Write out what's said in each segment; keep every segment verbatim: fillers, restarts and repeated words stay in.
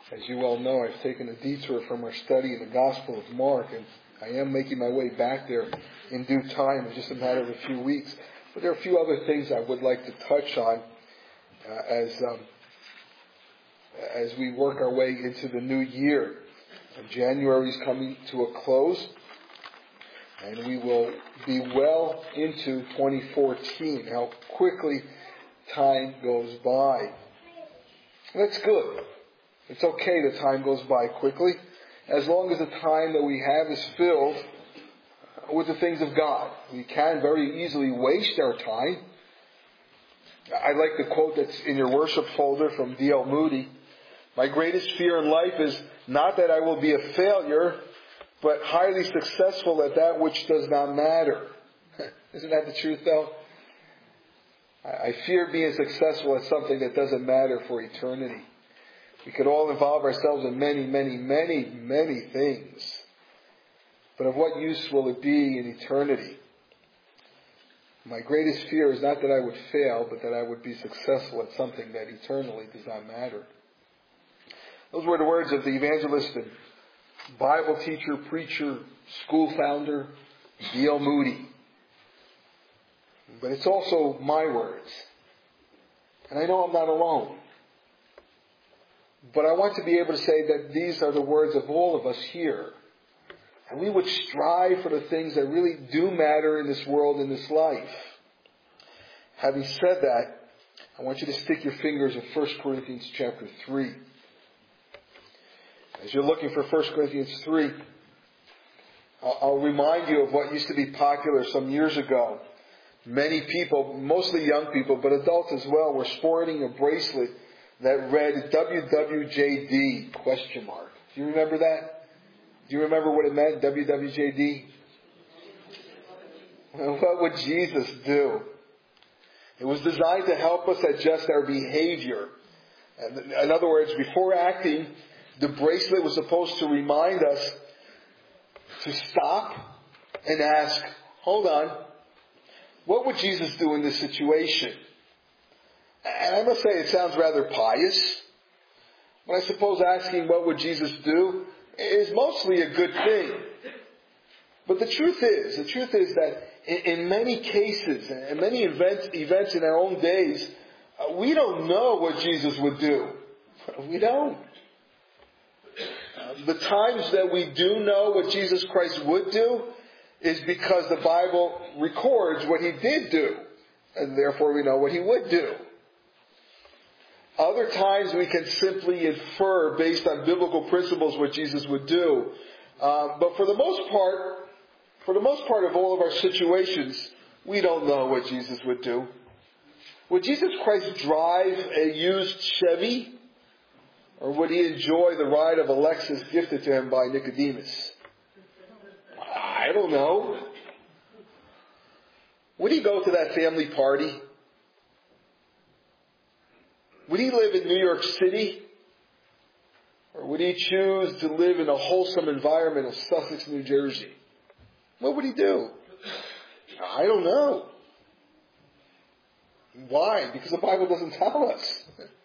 As you well know, I've taken a detour from our study in the Gospel of Mark, and I am making my way back there in due time. It's just a matter of a few weeks. But there are a few other things I would like to touch on uh, as um, as we work our way into the new year. January is coming to a close, and we will be well into twenty fourteen. How quickly time goes by. That's good. It's okay that time goes by quickly, as long as the time that we have is filled with the things of God. We can very easily waste our time. I like the quote that's in your worship folder from D L Moody. My greatest fear in life is not that I will be a failure, but highly successful at that which does not matter. Isn't that the truth, though? I fear being successful at something that doesn't matter for eternity. We could all involve ourselves in many, many, many, many things. But of what use will it be in eternity? My greatest fear is not that I would fail, but that I would be successful at something that eternally does not matter. Those were the words of the evangelist and Bible teacher, preacher, school founder, D L Moody. But it's also my words. And I know I'm not alone. But I want to be able to say that these are the words of all of us here. And we would strive for the things that really do matter in this world, in this life. Having said that, I want you to stick your fingers in First Corinthians chapter three. As you're looking for First Corinthians three, I'll, I'll remind you of what used to be popular some years ago. Many people, mostly young people, but adults as well, were sporting a bracelet that read W W J D question mark. Do you remember that? Do you remember what it meant, W W J D? What would Jesus do? It was designed to help us adjust our behavior. In other words, before acting, the bracelet was supposed to remind us to stop and ask, hold on, what would Jesus do in this situation? And I must say it sounds rather pious. But I suppose asking what would Jesus do is mostly a good thing. But the truth is, the truth is that in, in many cases, and many events, events in our own days, uh, we don't know what Jesus would do. We don't. Uh, the times that we do know what Jesus Christ would do is because the Bible records what He did do. And therefore we know what He would do. Other times we can simply infer based on biblical principles what Jesus would do. Um, but for the most part, for the most part of all of our situations, we don't know what Jesus would do. Would Jesus Christ drive a used Chevy? Or would He enjoy the ride of a Lexus gifted to Him by Nicodemus? I don't know. Would He go to that family party? Would He live in New York City? Or would He choose to live in a wholesome environment of Sussex, New Jersey? What would He do? I don't know. Why? Because the Bible doesn't tell us.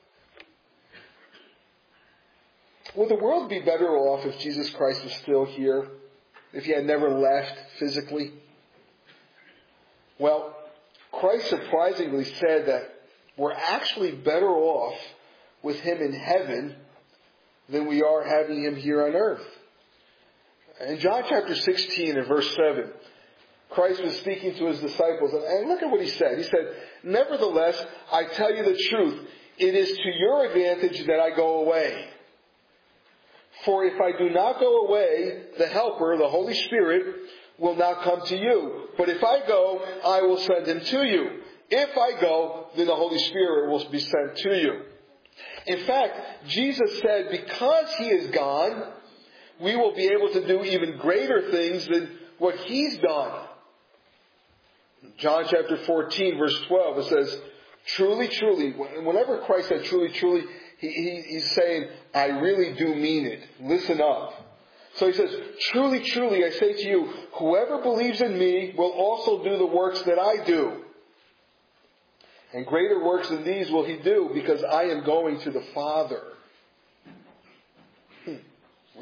Would the world be better off if Jesus Christ was still here? If He had never left physically? Well, Christ surprisingly said that we're actually better off with Him in heaven than we are having Him here on earth. In John chapter sixteen and verse seven, Christ was speaking to His disciples, and look at what He said. He said, nevertheless, I tell you the truth, it is to your advantage that I go away. For if I do not go away, the Helper, the Holy Spirit, will not come to you. But if I go, I will send Him to you. If I go, then the Holy Spirit will be sent to you. In fact, Jesus said, because He is gone, we will be able to do even greater things than what He's done. John chapter fourteen, verse twelve, it says, truly, truly, whenever Christ said truly, truly, he, he, he's saying, I really do mean it. Listen up. So He says, truly, truly, I say to you, whoever believes in me will also do the works that I do. And greater works than these will He do, because I am going to the Father.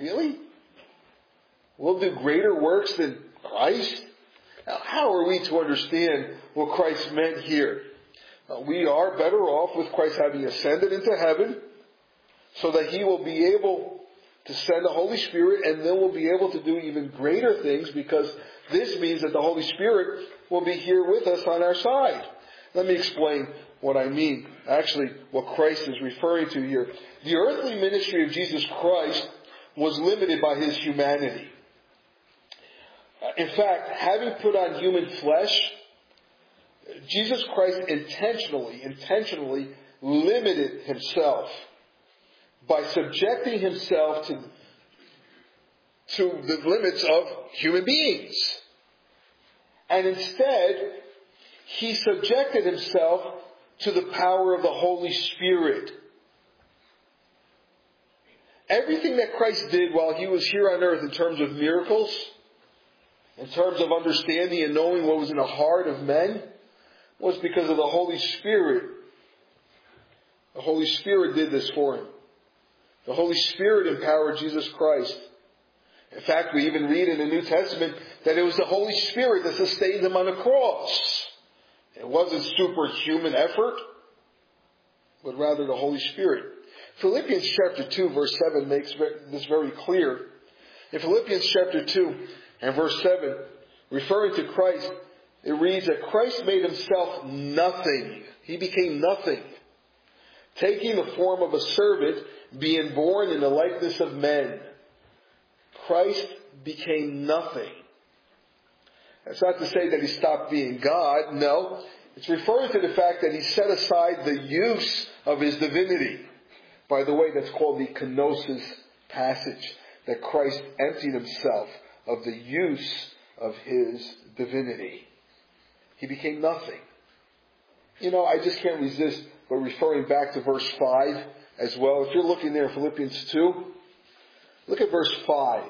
Really? We'll do greater works than Christ? Now, how are we to understand what Christ meant here? Uh, we are better off with Christ having ascended into heaven so that He will be able to send the Holy Spirit, and then we'll be able to do even greater things, because this means that the Holy Spirit will be here with us on our side. Let me explain what I mean. Actually, what Christ is referring to here. The earthly ministry of Jesus Christ was limited by His humanity. In fact, having put on human flesh, Jesus Christ intentionally, intentionally limited Himself by subjecting Himself to, to the limits of human beings. And instead, He subjected Himself to the power of the Holy Spirit. Everything that Christ did while He was here on earth in terms of miracles, in terms of understanding and knowing what was in the heart of men, was because of the Holy Spirit. The Holy Spirit did this for Him. The Holy Spirit empowered Jesus Christ. In fact, we even read in the New Testament that it was the Holy Spirit that sustained Him on the cross. It wasn't superhuman effort, but rather the Holy Spirit. Philippians chapter two verse seven makes this very clear. In Philippians chapter two and verse seven, referring to Christ, it reads that Christ made Himself nothing. He became nothing, taking the form of a servant, being born in the likeness of men. Christ became nothing. That's not to say that He stopped being God. No. It's referring to the fact that He set aside the use of His divinity. By the way, that's called the kenosis passage. That Christ emptied Himself of the use of His divinity. He became nothing. You know, I just can't resist but referring back to verse five as well. If you're looking there in Philippians two, look at verse five.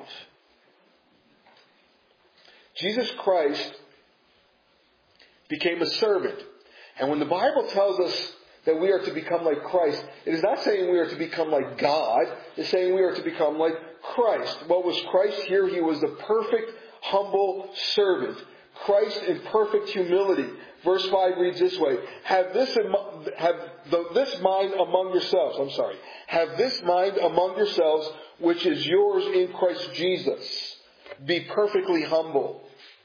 Jesus Christ became a servant. And when the Bible tells us that we are to become like Christ, it is not saying we are to become like God. It's saying we are to become like Christ. What was Christ here? He was the perfect, humble servant. Christ in perfect humility. Verse five reads this way. Have this, have the, this mind among yourselves. I'm sorry. Have this mind among yourselves, which is yours in Christ Jesus. Be perfectly humble.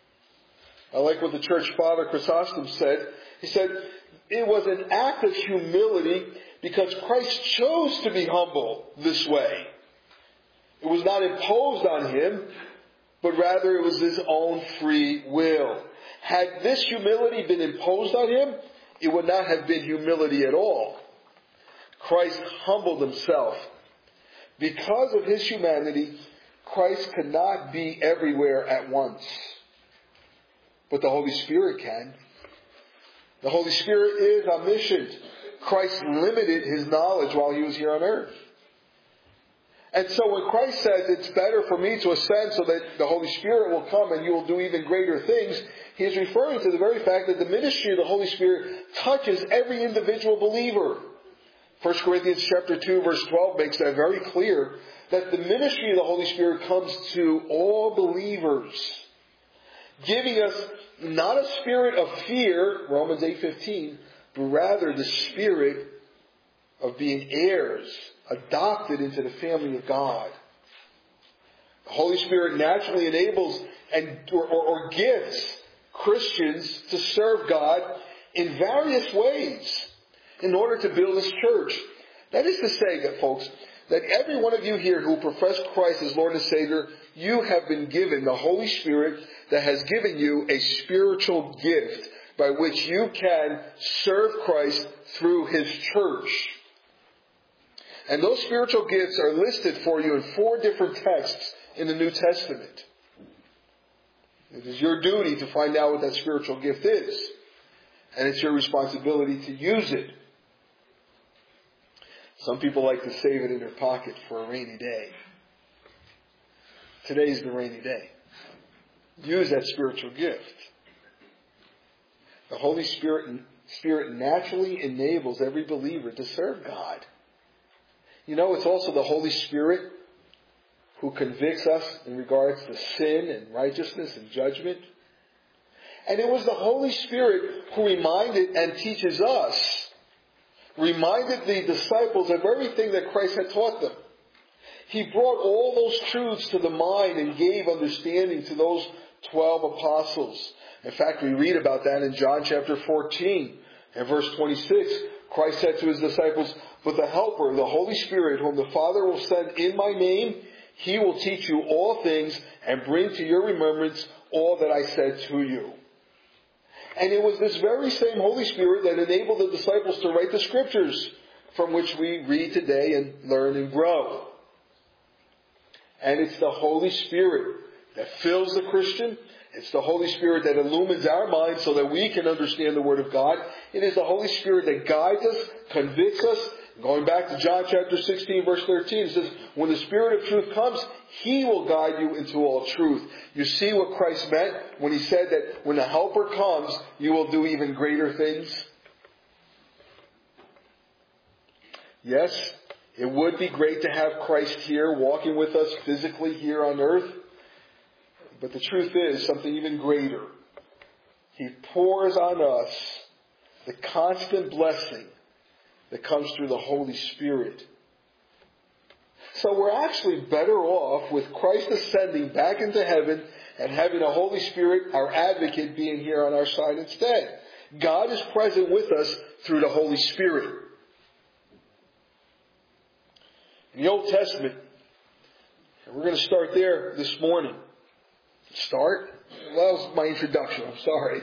I like what the church father Chrysostom said. He said, it was an act of humility because Christ chose to be humble this way. It was not imposed on Him, but rather it was His own free will. Had this humility been imposed on Him, it would not have been humility at all. Christ humbled Himself. Because of His humanity, Christ could not be everywhere at once. But the Holy Spirit can. The Holy Spirit is omniscient. Christ limited His knowledge while He was here on earth. And so when Christ says it's better for me to ascend so that the Holy Spirit will come and you will do even greater things, He is referring to the very fact that the ministry of the Holy Spirit touches every individual believer. First Corinthians chapter two verse twelve makes that very clear, that the ministry of the Holy Spirit comes to all believers, giving us not a spirit of fear, Romans eight fifteen, but rather the spirit of being heirs, adopted into the family of God. The Holy Spirit naturally enables and or, or, or gifts Christians to serve God in various ways in order to build His church. That is to say, that, folks, that every one of you here who profess Christ as Lord and Savior, you have been given the Holy Spirit that has given you a spiritual gift by which you can serve Christ through His church. And those spiritual gifts are listed for you in four different texts in the New Testament. It is your duty to find out what that spiritual gift is. And it's your responsibility to use it. Some people like to save it in their pocket for a rainy day. Today's the rainy day. Use that spiritual gift. The Holy Spirit, Spirit naturally enables every believer to serve God. You know, it's also the Holy Spirit who convicts us in regards to sin and righteousness and judgment. And it was the Holy Spirit who reminded and teaches us, reminded the disciples of everything that Christ had taught them. He brought all those truths to the mind and gave understanding to those twelve apostles. In fact, we read about that in John chapter fourteen and verse twenty-six. Christ said to his disciples, "But the Helper, the Holy Spirit, whom the Father will send in my name, He will teach you all things and bring to your remembrance all that I said to you." And it was this very same Holy Spirit that enabled the disciples to write the Scriptures from which we read today and learn and grow. And it's the Holy Spirit that fills the Christian. It's the Holy Spirit that illumines our minds so that we can understand the Word of God. It is the Holy Spirit that guides us, convicts us. Going back to John chapter sixteen, verse thirteen, it says, when the Spirit of truth comes, He will guide you into all truth. You see what Christ meant when He said that when the Helper comes, you will do even greater things? Yes, it would be great to have Christ here, walking with us physically here on earth. But the truth is something even greater. He pours on us the constant blessing that comes through the Holy Spirit. So we're actually better off with Christ ascending back into heaven and having the Holy Spirit, our advocate, being here on our side instead. God is present with us through the Holy Spirit. In the Old Testament, and we're going to start there this morning. Start? Well, that was my introduction. I'm sorry.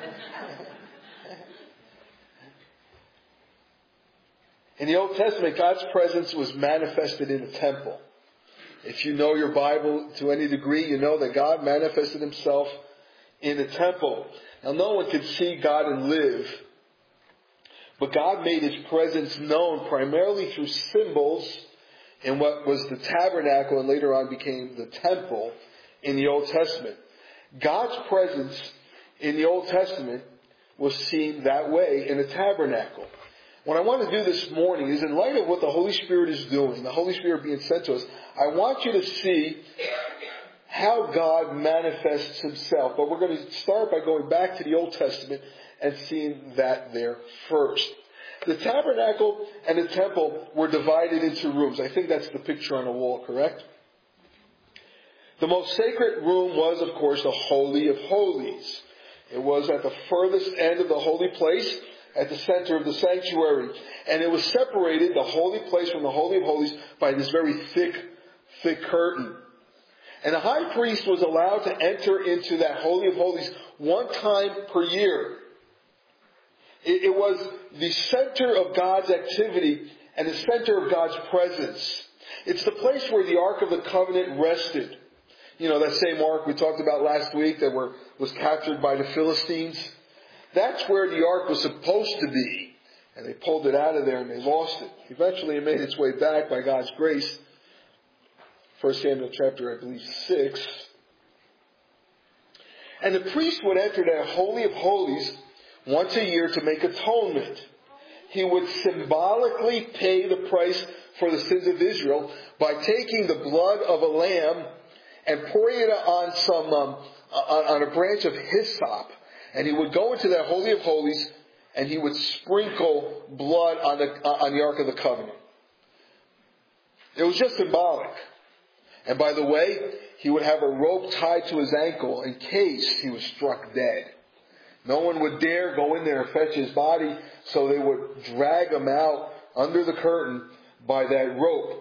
In the Old Testament, God's presence was manifested in the temple. If you know your Bible to any degree, you know that God manifested Himself in the temple. Now, no one could see God and live, but God made His presence known primarily through symbols in what was the tabernacle and later on became the temple in the Old Testament. God's presence in the Old Testament was seen that way in the tabernacle. What I want to do this morning is, in light of what the Holy Spirit is doing, the Holy Spirit being sent to us, I want you to see how God manifests Himself. But we're going to start by going back to the Old Testament and seeing that there first. The tabernacle and the temple were divided into rooms. I think that's the picture on the wall, correct? The most sacred room was, of course, the Holy of Holies. It was at the furthest end of the holy place, at the center of the sanctuary. And it was separated, the holy place from the Holy of Holies, by this very thick, thick curtain. And the high priest was allowed to enter into that Holy of Holies one time per year. It, it was the center of God's activity and the center of God's presence. It's the place where the Ark of the Covenant rested. You know, that same ark we talked about last week that were, was captured by the Philistines. That's where the ark was supposed to be. And they pulled it out of there and they lost it. Eventually it made its way back by God's grace. First Samuel chapter, I believe, six. And the priest would enter that Holy of Holies once a year to make atonement. He would symbolically pay the price for the sins of Israel by taking the blood of a lamb and pouring it on some um, on a branch of hyssop. And he would go into that Holy of Holies and he would sprinkle blood on the on the Ark of the Covenant. It was just symbolic. And by the way, he would have a rope tied to his ankle in case he was struck dead. No one would dare go in there and fetch his body, so they would drag him out under the curtain by that rope.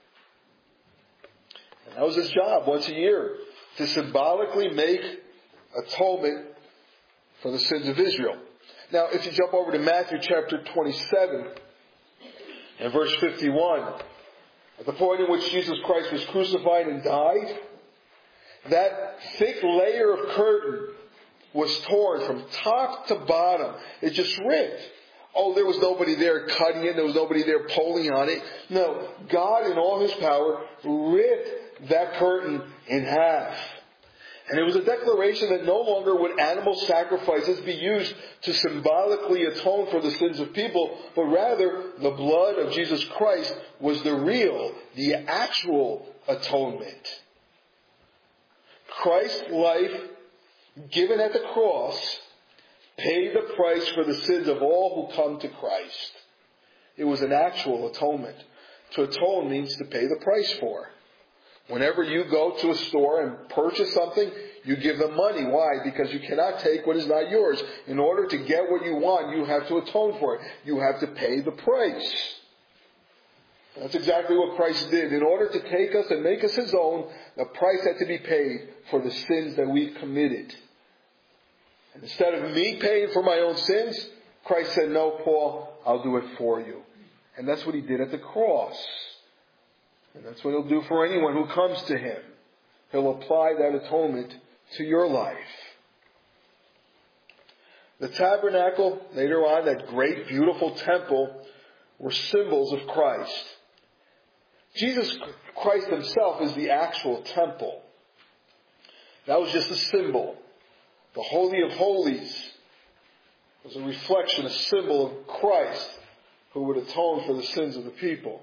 And that was his job once a year, to symbolically make atonement for the sins of Israel. Now, if you jump over to Matthew chapter twenty-seven and verse fifty-one, at the point in which Jesus Christ was crucified and died, that thick layer of curtain was torn from top to bottom. It just ripped. Oh, there was nobody there cutting it. There was nobody there pulling on it. No, God in all His power ripped that curtain in half. And it was a declaration that no longer would animal sacrifices be used to symbolically atone for the sins of people, but rather the blood of Jesus Christ was the real, the actual atonement. Christ's life given at the cross paid the price for the sins of all who come to Christ. It was an actual atonement. To atone means to pay the price for. Whenever you go to a store and purchase something, you give them money. Why? Because you cannot take what is not yours. In order to get what you want, you have to atone for it. You have to pay the price. That's exactly what Christ did. In order to take us and make us His own, the price had to be paid for the sins that we committed. And instead of me paying for my own sins, Christ said, "No, Paul, I'll do it for you." And that's what He did at the cross. And that's what He'll do for anyone who comes to Him. He'll apply that atonement to your life. The tabernacle, later on, that great, beautiful temple, were symbols of Christ. Jesus Christ Himself is the actual temple. That was just a symbol. The Holy of Holies was a reflection, a symbol of Christ who would atone for the sins of the people.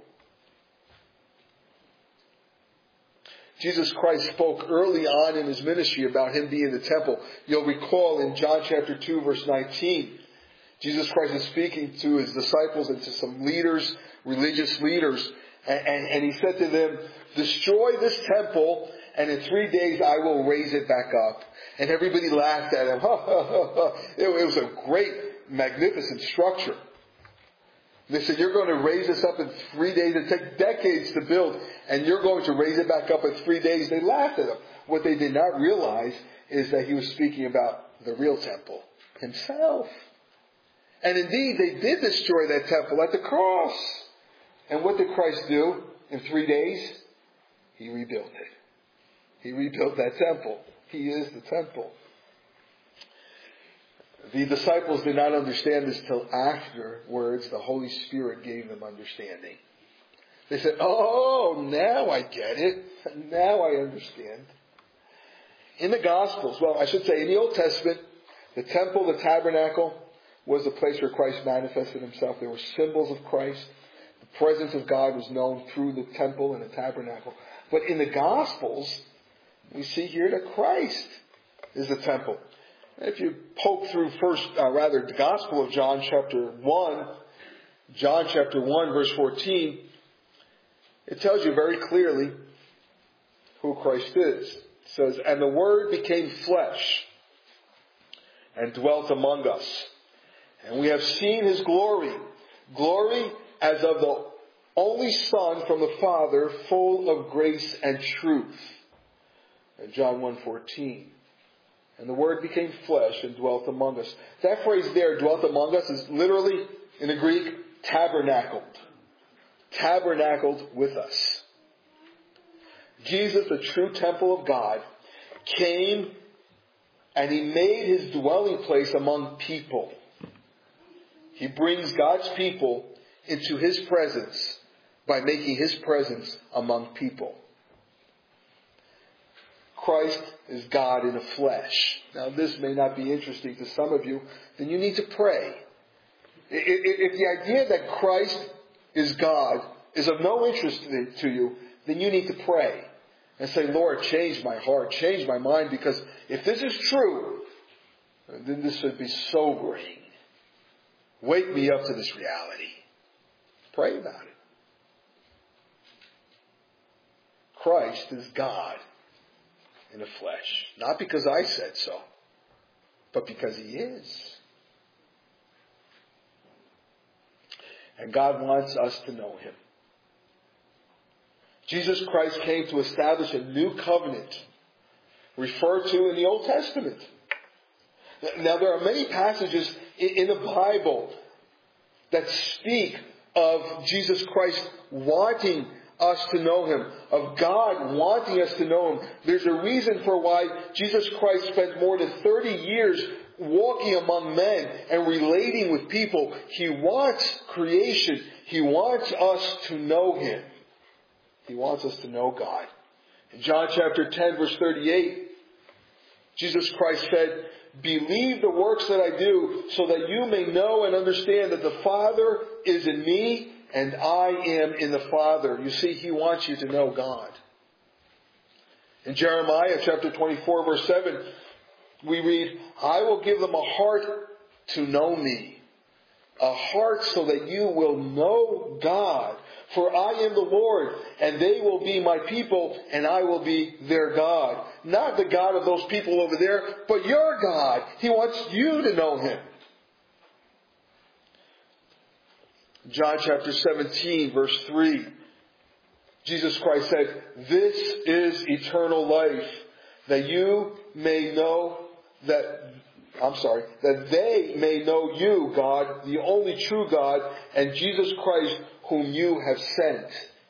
Jesus Christ spoke early on in His ministry about Him being the temple. You'll recall in John chapter two, verse nineteen, Jesus Christ is speaking to His disciples and to some leaders, religious leaders, and, and, and He said to them, "Destroy this temple, and in three days I will raise it back up." And everybody laughed at Him. It was a great, magnificent structure. They said, "You're going to raise this up in three days. It took decades to build, and you're going to raise it back up in three days." They laughed at Him. What they did not realize is that He was speaking about the real temple, Himself. And indeed, they did destroy that temple at the cross. And what did Christ do in three days? He rebuilt it. He rebuilt that temple. He is the temple. The disciples did not understand this till afterwards the Holy Spirit gave them understanding. They said, "Oh, now I get it. Now I understand." In the Gospels, well, I should say in the Old Testament, the temple, the tabernacle, was the place where Christ manifested Himself. There were symbols of Christ. The presence of God was known through the temple and the tabernacle. But in the Gospels, we see here that Christ is the temple. If you poke through first, uh, rather, the Gospel of John chapter one, John chapter one, verse fourteen, it tells you very clearly who Christ is. It says, "And the Word became flesh and dwelt among us. And we have seen His glory, glory as of the only Son from the Father, full of grace and truth." And John one fourteen. "And the Word became flesh and dwelt among us." That phrase there, "dwelt among us," is literally, in the Greek, tabernacled. Tabernacled with us. Jesus, the true temple of God, came and He made His dwelling place among people. He brings God's people into His presence by making His presence among people. Christ is God in the flesh. Now, this may not be interesting to some of you. Then you need to pray. If the idea that Christ is God is of no interest to you, then you need to pray and say, "Lord, change my heart, change my mind, because if this is true, then this should be sobering. Wake me up to this reality." Pray about it. Christ is God in the flesh. Not because I said so, but because He is. And God wants us to know Him. Jesus Christ came to establish a new covenant referred to in the Old Testament. Now, there are many passages in the Bible that speak of Jesus Christ wanting us to know Him, of God wanting us to know Him. There's a reason for why Jesus Christ spent more than thirty years walking among men and relating with people. He wants creation. He wants us to know Him. He wants us to know God. In John chapter ten, verse thirty-eight, Jesus Christ said, believe the works that I do so that you may know and understand that the Father is in me and I am in the Father. You see, He wants you to know God. In Jeremiah chapter twenty-four verse seven, we read, I will give them a heart to know me. A heart so that you will know God. For I am the Lord, and they will be my people, and I will be their God. Not the God of those people over there, but your God. He wants you to know Him. John chapter seventeen, verse three. Jesus Christ said, this is eternal life, that you may know that, I'm sorry, that they may know you, God, the only true God, and Jesus Christ, whom you have sent.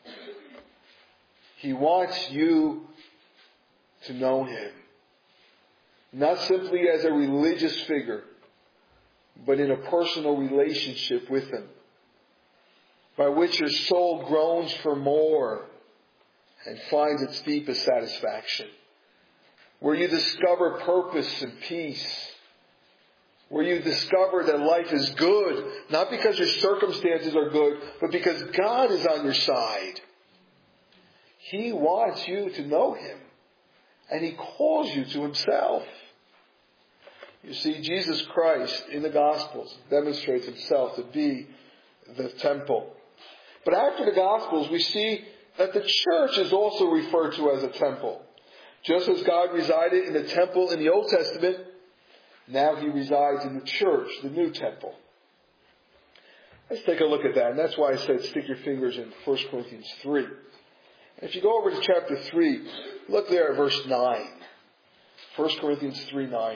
He wants you to know Him. Not simply as a religious figure, but in a personal relationship with Him, by which your soul groans for more and finds its deepest satisfaction. Where you discover purpose and peace. Where you discover that life is good, not because your circumstances are good, but because God is on your side. He wants you to know Him. And He calls you to Himself. You see, Jesus Christ in the Gospels demonstrates Himself to be the temple. But after the Gospels, we see that the church is also referred to as a temple. Just as God resided in the temple in the Old Testament, now He resides in the church, the new temple. Let's take a look at that. And that's why I said stick your fingers in First Corinthians three. And if you go over to chapter three, look there at verse nine. First Corinthians three nine.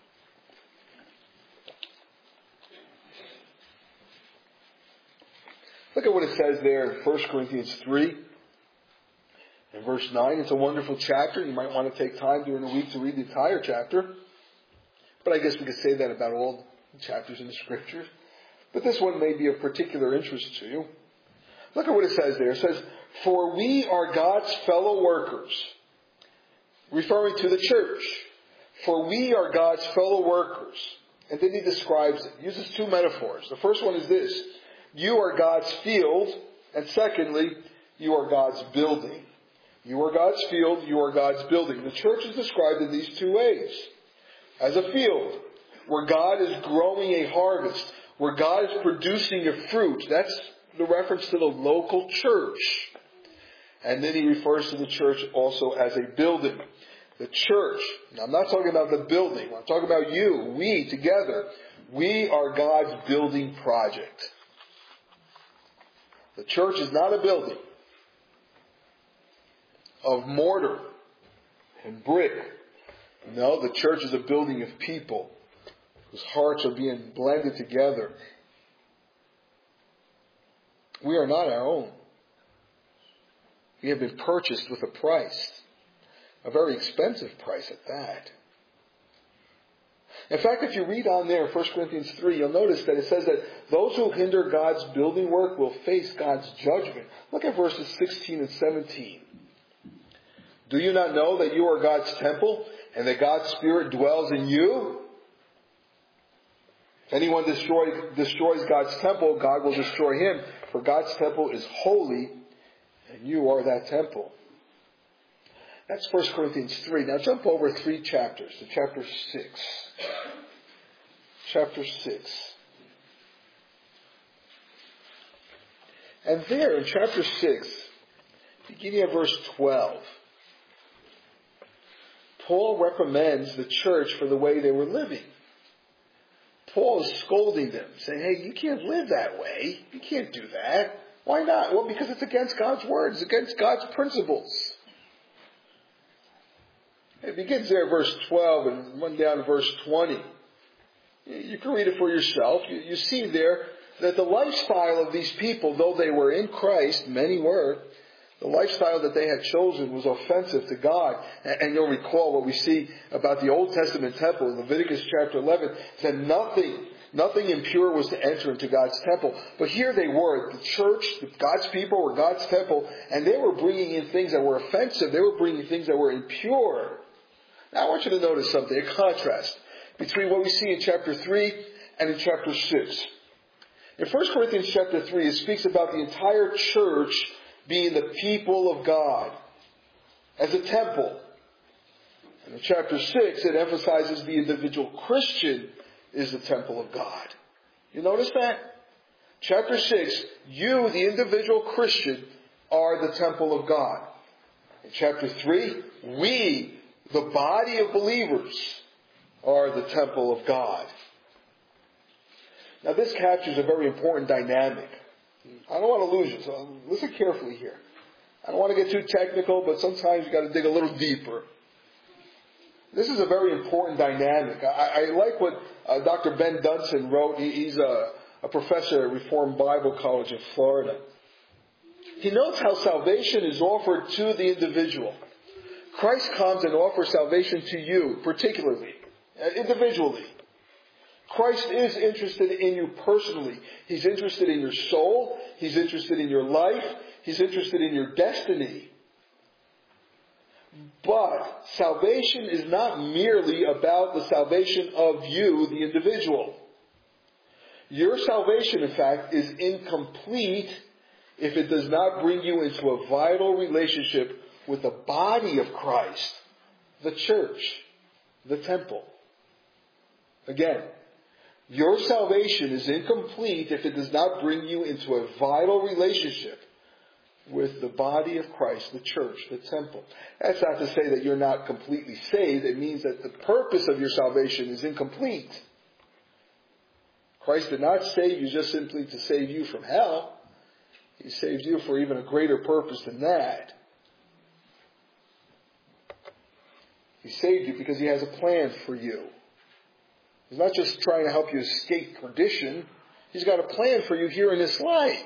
Look at what it says there in First Corinthians three. In verse nine, it's a wonderful chapter. You might want to take time during the week to read the entire chapter. But I guess we could say that about all the chapters in the Scriptures. But this one may be of particular interest to you. Look at what it says there. It says, for we are God's fellow workers. Referring to the church. For we are God's fellow workers. And then he describes it. He uses two metaphors. The first one is this. You are God's field. And secondly, you are God's building. You are God's field. You are God's building. The church is described in these two ways. As a field, where God is growing a harvest, where God is producing a fruit. That's the reference to the local church. And then he refers to the church also as a building. The church. Now, I'm not talking about the building. I'm talking about you, we together. We are God's building project. The church is not a building of mortar and brick. No, the church is a building of people whose hearts are being blended together. We are not our own. We have been purchased with a price. A very expensive price at that. In fact, if you read on there in First Corinthians three, you'll notice that it says that those who hinder God's building work will face God's judgment. Look at verses sixteen and seventeen. Do you not know that you are God's temple and that God's Spirit dwells in you? If anyone destroy, destroys God's temple, God will destroy him. For God's temple is holy, and you are that temple. That's First Corinthians three. Now jump over three chapters to chapter six. Chapter six. And there in chapter six, beginning at verse twelve, Paul reprimands the church for the way they were living. Paul is scolding them, saying, hey, you can't live that way. You can't do that. Why not? Well, because it's against God's word. It's against God's principles. It begins there at verse twelve and run down to verse twenty. You can read it for yourself. You, you see there that the lifestyle of these people, though they were in Christ, many were, the lifestyle that they had chosen was offensive to God. And, and you'll recall what we see about the Old Testament temple in Leviticus chapter eleven, that nothing, nothing impure was to enter into God's temple. But here they were, the church, God's people were God's temple, and they were bringing in things that were offensive. They were bringing things that were impure. Now I want you to notice something, a contrast between what we see in chapter three and in chapter six. In First Corinthians chapter three, it speaks about the entire church being the people of God as a temple. And in chapter six, it emphasizes the individual Christian is the temple of God. You notice that? Chapter six, you, the individual Christian, are the temple of God. In chapter three, we, the body of believers, are the temple of God. Now this captures a very important dynamic. I don't want to lose you, so listen carefully here. I don't want to get too technical, but sometimes you've got to dig a little deeper. This is a very important dynamic. I, I like what uh, Doctor Ben Dunson wrote. He, he's a, a professor at Reformed Bible College in Florida. He notes how salvation is offered to the individual. Christ comes and offers salvation to you, particularly, individually. Christ is interested in you personally. He's interested in your soul. He's interested in your life. He's interested in your destiny. But salvation is not merely about the salvation of you, the individual. Your salvation, in fact, is incomplete if it does not bring you into a vital relationship with the body of Christ, the church, the temple. Again, your salvation is incomplete if it does not bring you into a vital relationship with the body of Christ, the church, the temple. That's not to say that you're not completely saved. It means that the purpose of your salvation is incomplete. Christ did not save you just simply to save you from hell. He saved you for even a greater purpose than that. He saved you because He has a plan for you. He's not just trying to help you escape perdition. He's got a plan for you here in this life.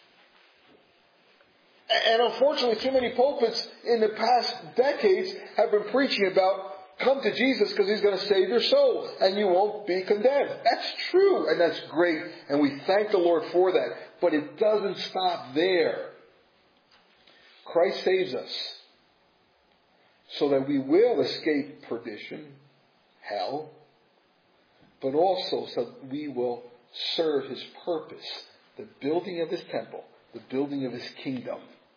And unfortunately, too many pulpits in the past decades have been preaching about come to Jesus because He's going to save your soul and you won't be condemned. That's true and that's great. And we thank the Lord for that. But it doesn't stop there. Christ saves us so that we will escape perdition, hell, but also so that we will serve His purpose, the building of His temple, the building of His kingdom.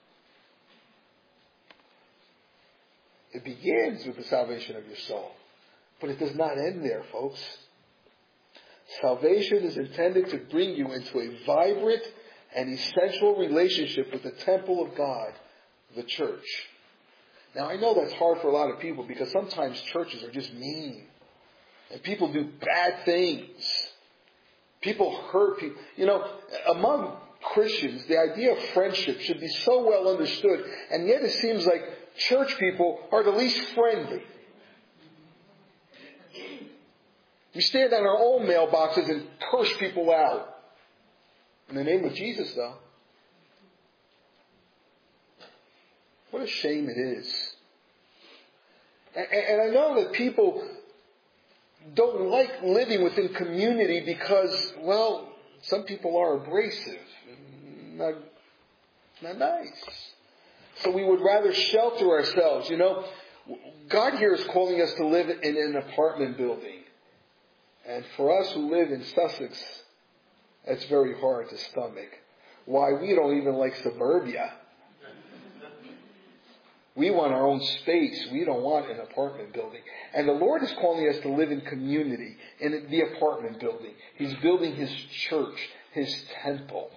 It begins with the salvation of your soul, but it does not end there, folks. Salvation is intended to bring you into a vibrant and essential relationship with the temple of God, the church. Now, I know that's hard for a lot of people because sometimes churches are just mean. And people do bad things. People hurt people. You know, among Christians, the idea of friendship should be so well understood. And yet it seems like church people are the least friendly. We stand on our own mailboxes and curse people out. In the name of Jesus, though. What a shame it is. And I know that people don't like living within community because, well, some people are abrasive. Not, not nice. So we would rather shelter ourselves. You know, God here is calling us to live in an apartment building. And for us who live in Sussex, that's very hard to stomach. Why, we don't even like suburbia. We want our own space. We don't want an apartment building. And the Lord is calling us to live in community, in the apartment building. He's building His church, His temple.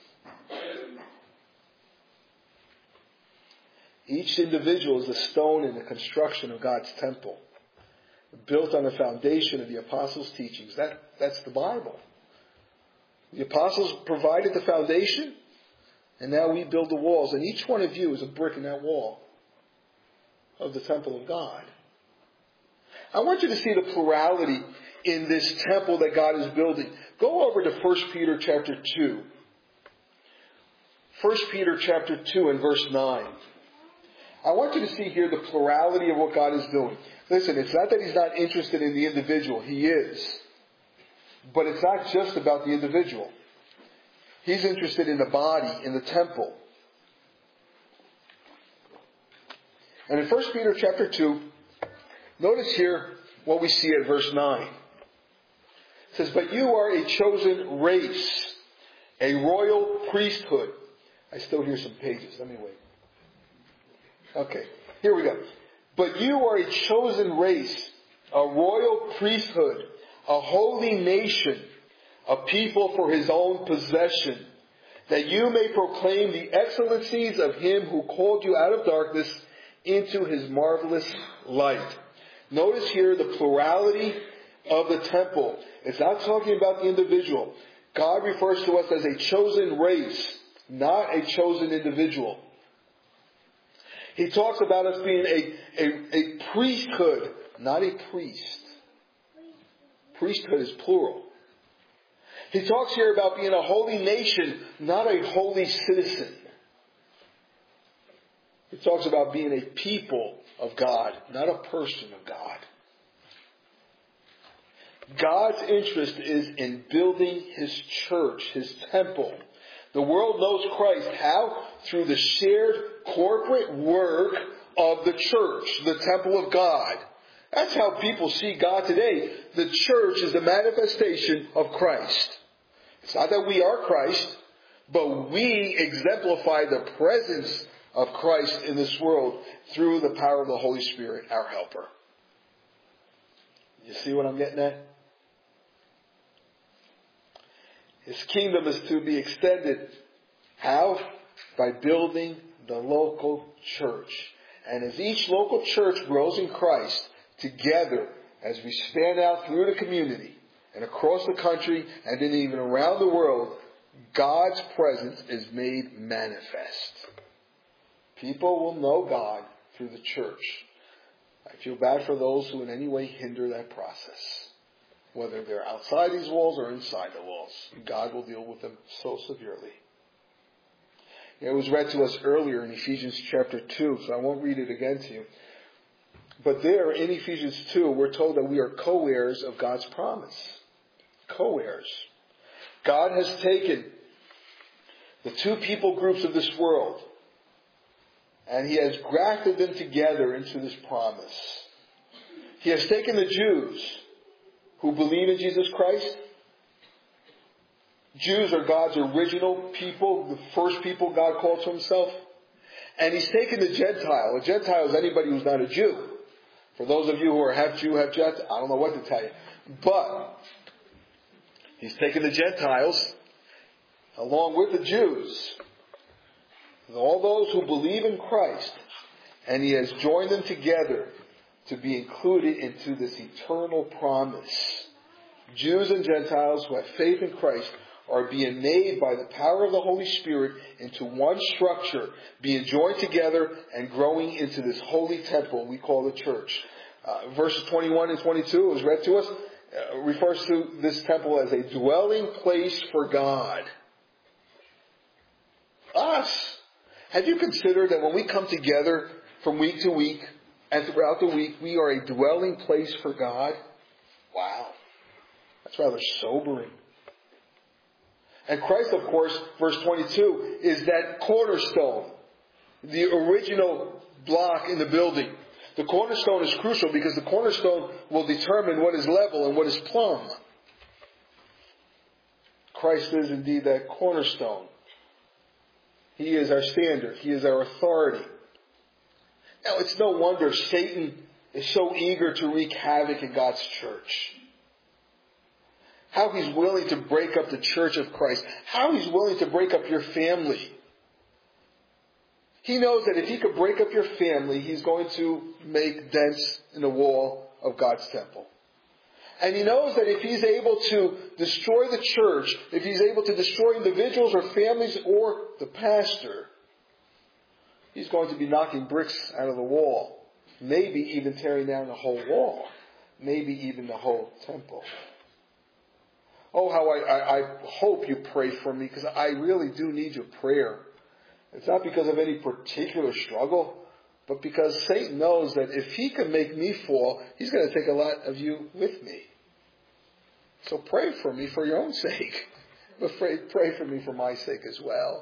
Each individual is a stone in the construction of God's temple, built on the foundation of the apostles' teachings. That, that's the Bible. The apostles provided the foundation, and now we build the walls. And each one of you is a brick in that wall of the temple of God. I want you to see the plurality in this temple that God is building. Go over to First Peter chapter two. First Peter chapter two and verse nine. I want you to see here the plurality of what God is doing. Listen, it's not that He's not interested in the individual. He is. But it's not just about the individual. He's interested in the body, in the temple. And in First Peter chapter two, Notice here what we see at verse nine. It says, but you are a chosen race, a royal priesthood. I still hear some pages. Let me wait. Okay, here we go. But you are a chosen race, a royal priesthood, a holy nation, a people for his own possession, that you may proclaim the excellencies of him who called you out of darkness into his marvelous light. Notice here the plurality of the temple. It's not talking about the individual. God refers to us as a chosen race, not a chosen individual. He talks about us being a, a, a priesthood, not a priest. Priesthood is plural. He talks here about being a holy nation, not a holy citizen. He talks about being a people of God, not a person of God. God's interest is in building his church, his temple. The world knows Christ. How? Through the shared corporate work of the church, the temple of God. That's how people see God today. The church is the manifestation of Christ. It's not that we are Christ, but we exemplify the presence of Christ in this world through the power of the Holy Spirit, our helper. You see what I'm getting at? His kingdom is to be extended. How? By building the local church. And as each local church grows in Christ, together, as we stand out through the community and across the country and then even around the world, God's presence is made manifest. People will know God through the church. I feel bad for those who in any way hinder that process. Whether they're outside these walls or inside the walls. God will deal with them so severely. It was read to us earlier in Ephesians chapter two, so I won't read it again to you. But there in Ephesians two, we're told that we are co-heirs of God's promise. Co-heirs. God has taken the two people groups of this world and he has grafted them together into this promise. He has taken the Jews who believe in Jesus Christ. Jews are God's original people, the first people God called to himself. And he's taken the Gentile. A Gentile is anybody who's not a Jew. For those of you who are half Jew, half Gentile, I don't know what to tell you. But he's taken the Gentiles along with the Jews, all those who believe in Christ, and he has joined them together to be included into this eternal promise. Jews and Gentiles who have faith in Christ are being made by the power of the Holy Spirit into one structure, being joined together and growing into this holy temple we call the church. Uh, verses twenty-one and twenty-two, was read to us, uh, refers to this temple as a dwelling place for God. Us. Have you considered that when we come together from week to week and throughout the week, we are a dwelling place for God? Wow. That's rather sobering. And Christ, of course, verse twenty-two, is that cornerstone, the original block in the building. The cornerstone is crucial because the cornerstone will determine what is level and what is plumb. Christ is indeed that cornerstone. He is our standard. He is our authority. Now, it's no wonder Satan is so eager to wreak havoc in God's church. How he's willing to break up the church of Christ. How he's willing to break up your family. He knows that if he could break up your family, he's going to make dents in the wall of God's temple. And he knows that if he's able to destroy the church, if he's able to destroy individuals or families or the pastor, he's going to be knocking bricks out of the wall. Maybe even tearing down the whole wall. Maybe even the whole temple. Oh, how I, I, I hope you pray for me, because I really do need your prayer. It's not because of any particular struggle, but because Satan knows that if he can make me fall, he's going to take a lot of you with me. So pray for me for your own sake. But pray, pray for me for my sake as well.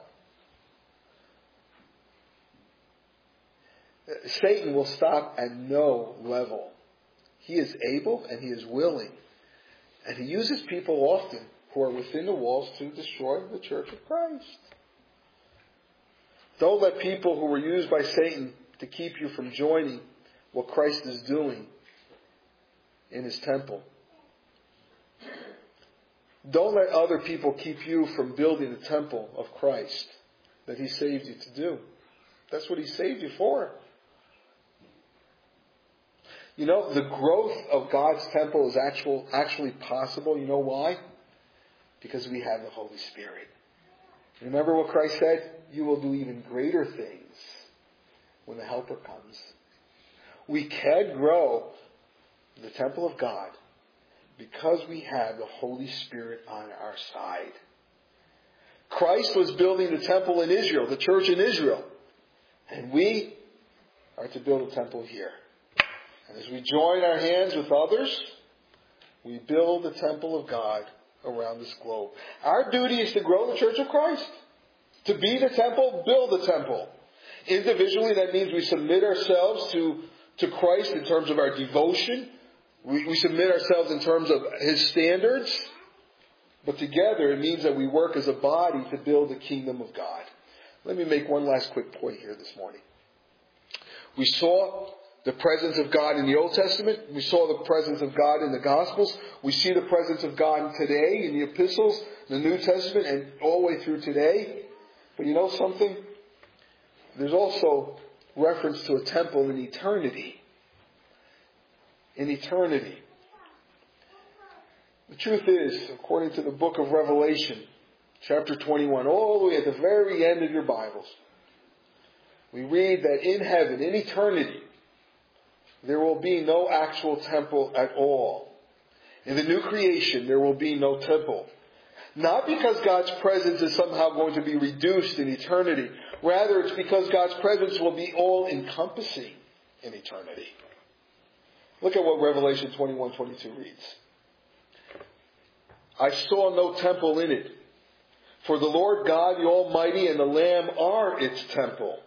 Satan will stop at no level. He is able and He is willing. And He uses people often who are within the walls to destroy the church of Christ. Don't let people who were used by Satan to keep you from joining what Christ is doing in His temple. Don't let other people keep you from building the temple of Christ that He saved you to do. That's what He saved you for. You know, the growth of God's temple is actual, actually possible. You know why? Because we have the Holy Spirit. Remember what Christ said? You will do even greater things when the Helper comes. We can grow the temple of God because we have the Holy Spirit on our side. Christ was building the temple in Israel, the church in Israel. And we are to build a temple here. And as we join our hands with others, we build the temple of God around this globe. Our duty is to grow the church of Christ. To be the temple, build the temple. Individually, that means we submit ourselves to, to Christ in terms of our devotion. We, we submit ourselves in terms of His standards. But together, it means that we work as a body to build the kingdom of God. Let me make one last quick point here this morning. We saw the presence of God in the Old Testament. We saw the presence of God in the Gospels. We see the presence of God today in the epistles, the New Testament, and all the way through today. But you know something? There's also reference to a temple in eternity. In eternity. The truth is, according to the book of Revelation, chapter twenty-one, all the way at the very end of your Bibles, we read that in heaven, in eternity, there will be no actual temple at all. In the new creation, there will be no temple. Not because God's presence is somehow going to be reduced in eternity. Rather, it's because God's presence will be all-encompassing in eternity. Look at what Revelation twenty-one twenty-two reads. I saw no temple in it, for the Lord God, the Almighty, and the Lamb are its temple.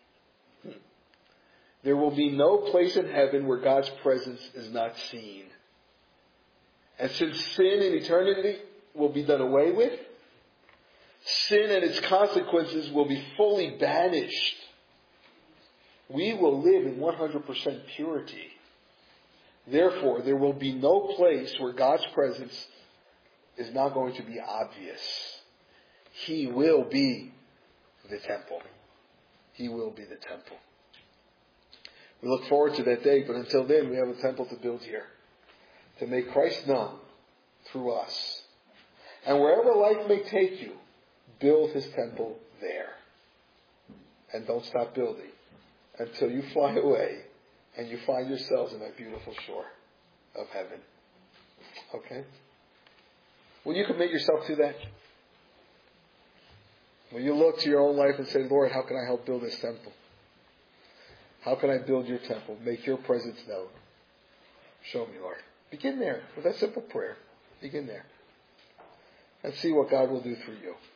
There will be no place in heaven where God's presence is not seen. And since sin in eternity will be done away with, sin and its consequences will be fully banished. We will live in one hundred percent purity. Therefore, there will be no place where God's presence is not going to be obvious. He will be the temple. He will be the temple. We look forward to that day, but until then, we have a temple to build here. To make Christ known through us. And wherever life may take you, build His temple there. And don't stop building until you fly away and you find yourselves in that beautiful shore of heaven. Okay? Will you commit yourself to that? Will you look to your own life and say, Lord, how can I help build this temple? How can I build your temple? Make your presence known. Show me, Lord. Begin there with that simple prayer. Begin there. And see what God will do through you.